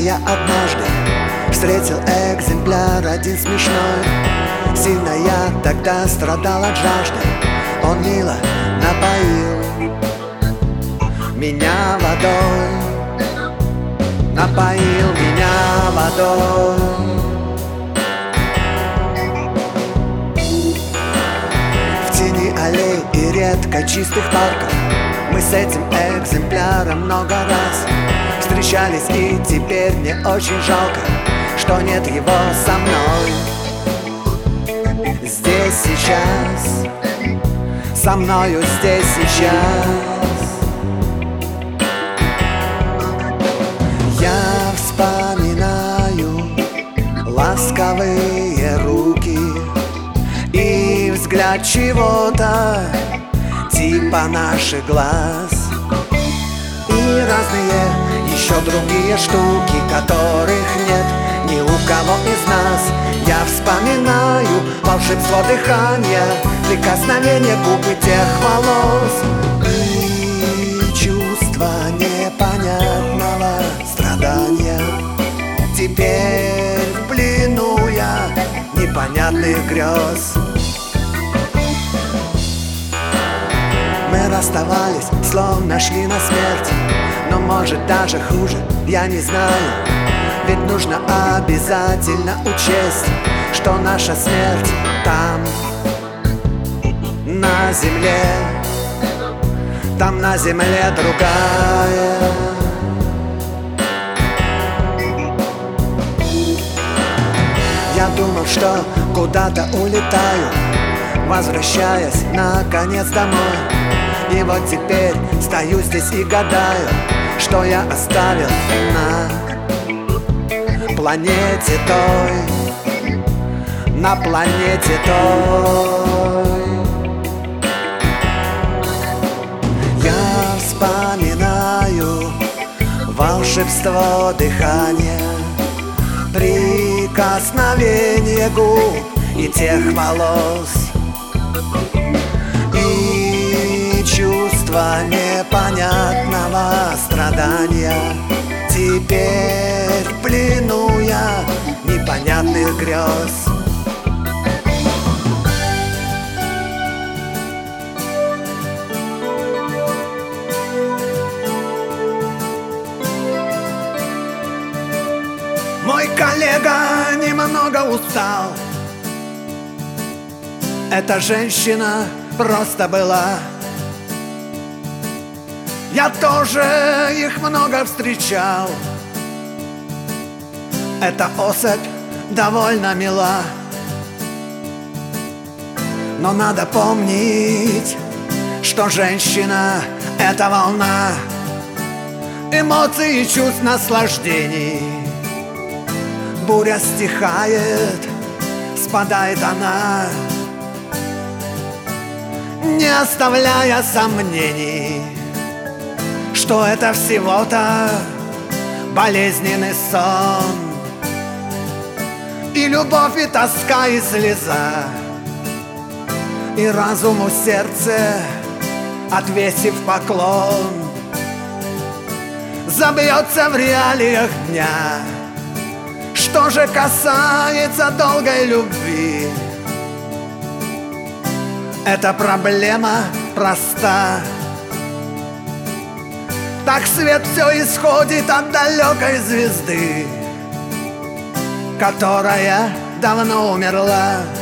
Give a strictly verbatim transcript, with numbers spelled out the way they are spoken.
я однажды встретил экземпляр один смешной. Сильно я тогда страдал от жажды. Он мило напоил меня водой, напоил меня водой. В тени аллей и редко чистых парков мы с этим экземпляром много раз встречались, и теперь мне очень жалко, что нет его со мной. Здесь сейчас, со мною здесь сейчас. Я вспоминаю ласковые руки и взгляд чего-то типа наших глаз, и разные еще другие штуки, которых нет ни у кого из нас. Я вспоминаю волшебство дыхания, прикосновение губ и тех волос, и чувство непонятного страдания. Теперь в плену я непонятных грез. Мы расставались, словно шли на смерть, но может даже хуже, я не знаю. Ведь нужно обязательно учесть, что наша смерть там, на земле, там на земле другая. Я думал, что куда-то улетаю, возвращаясь наконец домой. И вот теперь стою здесь и гадаю, что я оставил на планете той, на планете той. Я вспоминаю волшебство дыхания, прикосновение губ и тех волос, и чувство непонятного страдания. Теперь в плену я непонятных грез. Мой коллега немного устал. Эта женщина просто была. Я тоже их много встречал. Эта особь довольно мила. Но надо помнить, что женщина — это волна эмоций и чувств, наслаждений. Буря стихает, спадает она, не оставляя сомнений, что это всего-то болезненный сон, и любовь, и тоска, и слеза, и разуму сердце, отвесив поклон, забьется в реалиях дня. Что же касается долгой любви, эта проблема проста. Так свет все исходит от далекой звезды, которая давно умерла.